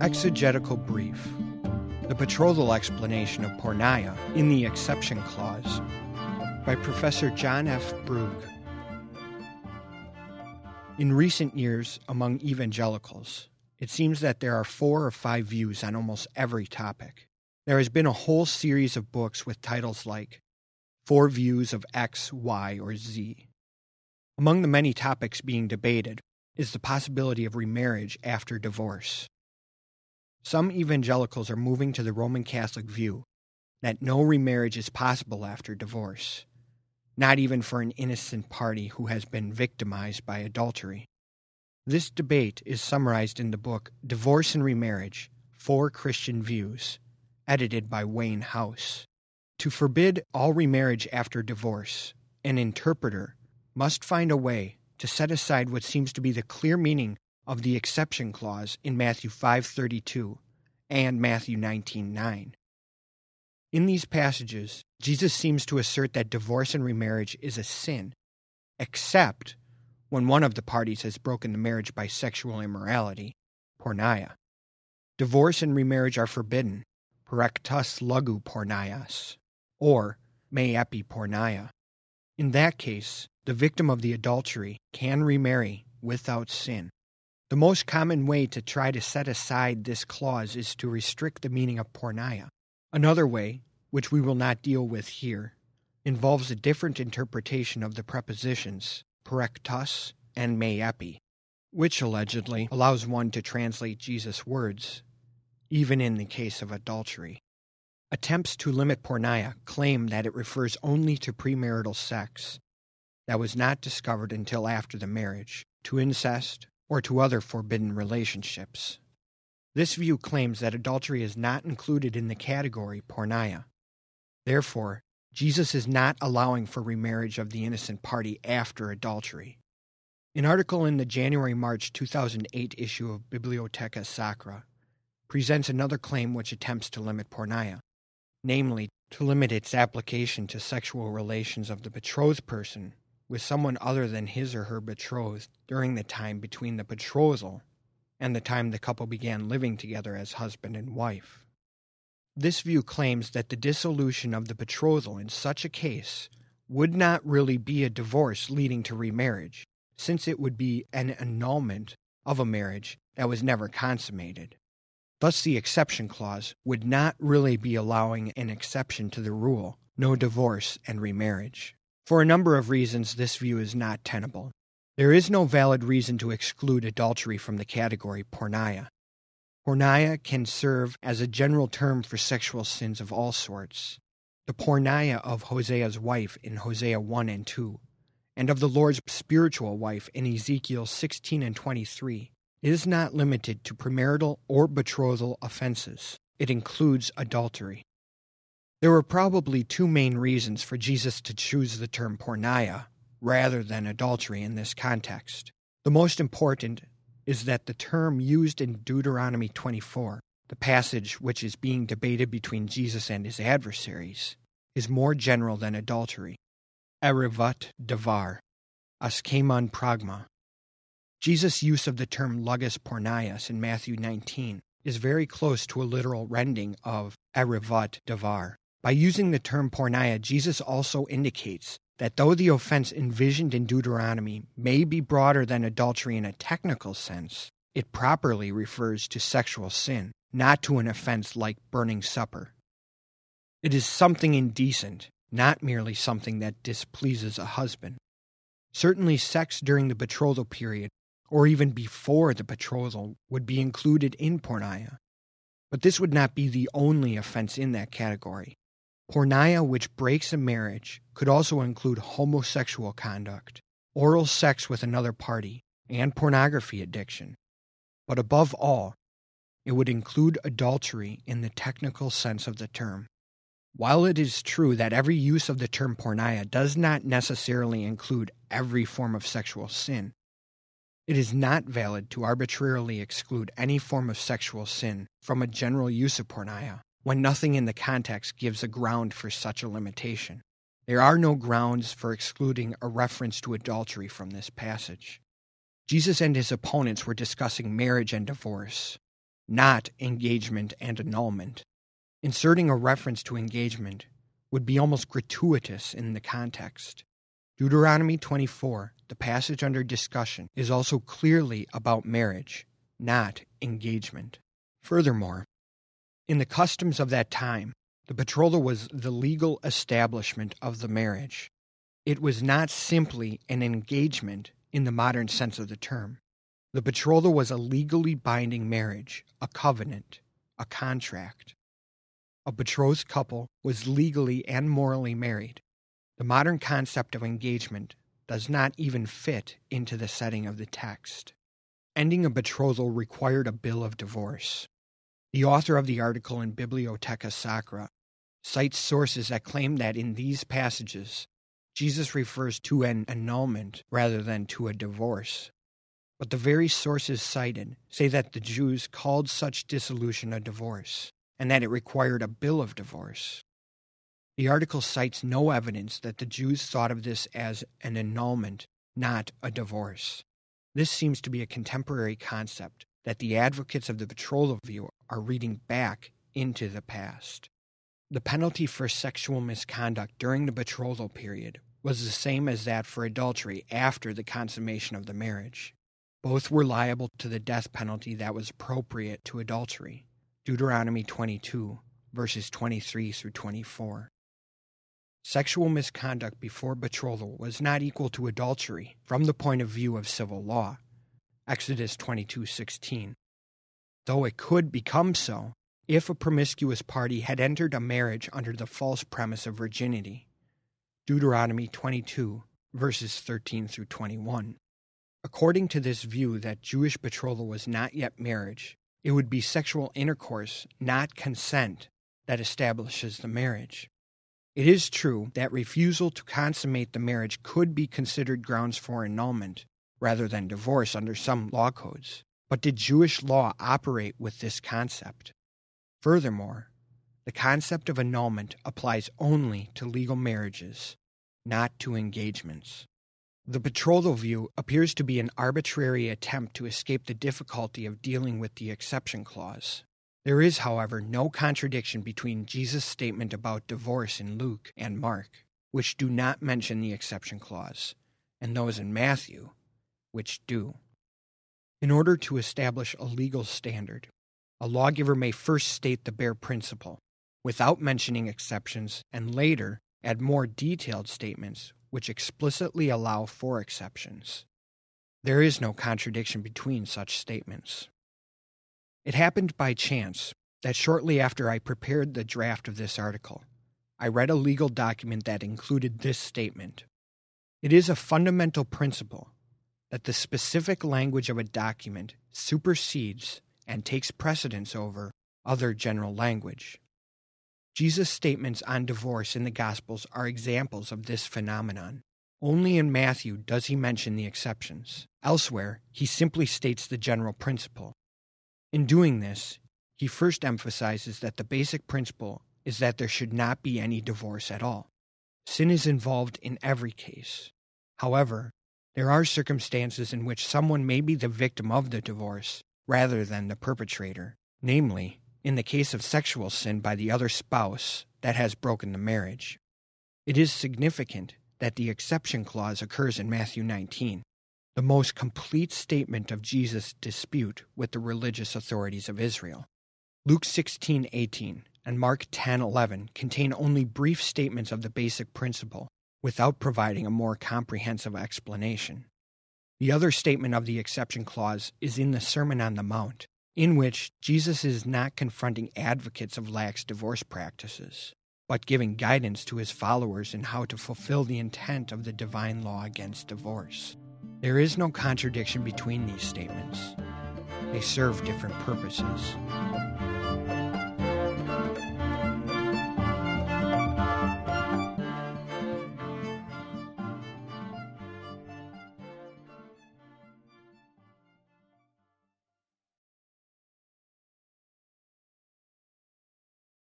Exegetical brief. The betrothal explanation of porneia in the exception clause by Professor John F. Brugge. In recent years, among evangelicals, it seems that there are 4 or 5 views on almost every topic. There has been a whole series of books with titles like 4 Views of X, Y, or Z. Among the many topics being debated is the possibility of remarriage after divorce. Some evangelicals are moving to the Roman Catholic view that no remarriage is possible after divorce, not even for an innocent party who has been victimized by adultery. This debate is summarized in the book Divorce and Remarriage: 4 Christian Views, edited by Wayne House. To forbid all remarriage after divorce, an interpreter must find a way to set aside what seems to be the clear meaning of the exception clause in Matthew 5:32 and Matthew 19:9. In these passages, Jesus seems to assert that divorce and remarriage is a sin, except when one of the parties has broken the marriage by sexual immorality, porneia. Divorce and remarriage are forbidden, parektos logu porneias, or me epi porneia. In that case, the victim of the adultery can remarry without sin. The most common way to try to set aside this clause is to restrict the meaning of porneia. Another way, which we will not deal with here, involves a different interpretation of the prepositions parektos and me epi, which allegedly allows one to translate Jesus' words, even in the case of adultery. Attempts to limit porneia claim that it refers only to premarital sex that was not discovered until after the marriage, to incest, or to other forbidden relationships. This view claims that adultery is not included in the category porneia. Therefore, Jesus is not allowing for remarriage of the innocent party after adultery. An article in the January-March 2008 issue of Bibliotheca Sacra presents another claim which attempts to limit porneia, namely, to limit its application to sexual relations of the betrothed person with someone other than his or her betrothed during the time between the betrothal and the time the couple began living together as husband and wife. This view claims that the dissolution of the betrothal in such a case would not really be a divorce leading to remarriage, since it would be an annulment of a marriage that was never consummated. Thus, the exception clause would not really be allowing an exception to the rule, no divorce and remarriage. For a number of reasons, this view is not tenable. There is no valid reason to exclude adultery from the category porneia. Porneia can serve as a general term for sexual sins of all sorts. The porneia of Hosea's wife in Hosea 1 and 2, and of the Lord's spiritual wife in Ezekiel 16 and 23, is not limited to premarital or betrothal offenses. It includes adultery. There were probably 2 main reasons for Jesus to choose the term porneia rather than adultery in this context. The most important is that the term used in Deuteronomy 24, the passage which is being debated between Jesus and his adversaries, is more general than adultery. Erivut davar, askemon pragma. Jesus' use of the term logos porneias in Matthew 19 is very close to a literal rendering of erivut davar. By using the term porneia, Jesus also indicates that though the offense envisioned in Deuteronomy may be broader than adultery in a technical sense, it properly refers to sexual sin, not to an offense like burning supper. It is something indecent, not merely something that displeases a husband. Certainly sex during the betrothal period, or even before the betrothal, would be included in porneia. But this would not be the only offense in that category. Porneia which breaks a marriage could also include homosexual conduct, oral sex with another party, and pornography addiction. But above all, it would include adultery in the technical sense of the term. While it is true that every use of the term porneia does not necessarily include every form of sexual sin, it is not valid to arbitrarily exclude any form of sexual sin from a general use of porneia, when nothing in the context gives a ground for such a limitation. There are no grounds for excluding a reference to adultery from this passage. Jesus and his opponents were discussing marriage and divorce. not engagement and annulment. Inserting a reference to engagement would be almost gratuitous in the context. Deuteronomy 24, the passage under discussion, is also clearly about marriage, not engagement. Furthermore, in the customs of that time, the betrothal was the legal establishment of the marriage. It was not simply an engagement in the modern sense of the term. The betrothal was a legally binding marriage, a covenant, a contract. A betrothed couple was legally and morally married. The modern concept of engagement does not even fit into the setting of the text. Ending a betrothal required a bill of divorce. The author of the article in Bibliotheca Sacra cites sources that claim that in these passages, Jesus refers to an annulment rather than to a divorce. But the very sources cited say that the Jews called such dissolution a divorce, and that it required a bill of divorce. The article cites no evidence that the Jews thought of this as an annulment, not a divorce. This seems to be a contemporary concept that the advocates of the betrothal view are reading back into the past. The penalty for sexual misconduct during the betrothal period was the same as that for adultery after the consummation of the marriage. Both were liable to the death penalty that was appropriate to adultery. Deuteronomy 22, verses 23 through 24. Sexual misconduct before betrothal was not equal to adultery from the point of view of civil law. Exodus 22:16. Though it could become so if a promiscuous party had entered a marriage under the false premise of virginity. Deuteronomy 22, verses 13 through 21. According to this view that Jewish betrothal was not yet marriage, it would be sexual intercourse, not consent, that establishes the marriage. It is true that refusal to consummate the marriage could be considered grounds for annulment rather than divorce under some law codes. But did Jewish law operate with this concept? Furthermore, the concept of annulment applies only to legal marriages, not to engagements. The betrothal view appears to be an arbitrary attempt to escape the difficulty of dealing with the exception clause. There is, however, no contradiction between Jesus' statement about divorce in Luke and Mark, which do not mention the exception clause, and those in Matthew, which do. In order to establish a legal standard, a lawgiver may first state the bare principle, without mentioning exceptions, and later add more detailed statements which explicitly allow for exceptions. There is no contradiction between such statements. It happened by chance that shortly after I prepared the draft of this article, I read a legal document that included this statement. It is a fundamental principle that the specific language of a document supersedes and takes precedence over other general language. Jesus' statements on divorce in the Gospels are examples of this phenomenon. Only in Matthew does he mention the exceptions. Elsewhere, he simply states the general principle. In doing this, he first emphasizes that the basic principle is that there should not be any divorce at all. Sin is involved in every case. However, there are circumstances in which someone may be the victim of the divorce rather than the perpetrator, namely, in the case of sexual sin by the other spouse that has broken the marriage. It is significant that the exception clause occurs in Matthew 19, the most complete statement of Jesus' dispute with the religious authorities of Israel. Luke 16:18 and Mark 10:11 contain only brief statements of the basic principle, without providing a more comprehensive explanation. The other statement of the exception clause is in the Sermon on the Mount, in which Jesus is not confronting advocates of lax divorce practices, but giving guidance to his followers in how to fulfill the intent of the divine law against divorce. There is no contradiction between these statements. They serve different purposes.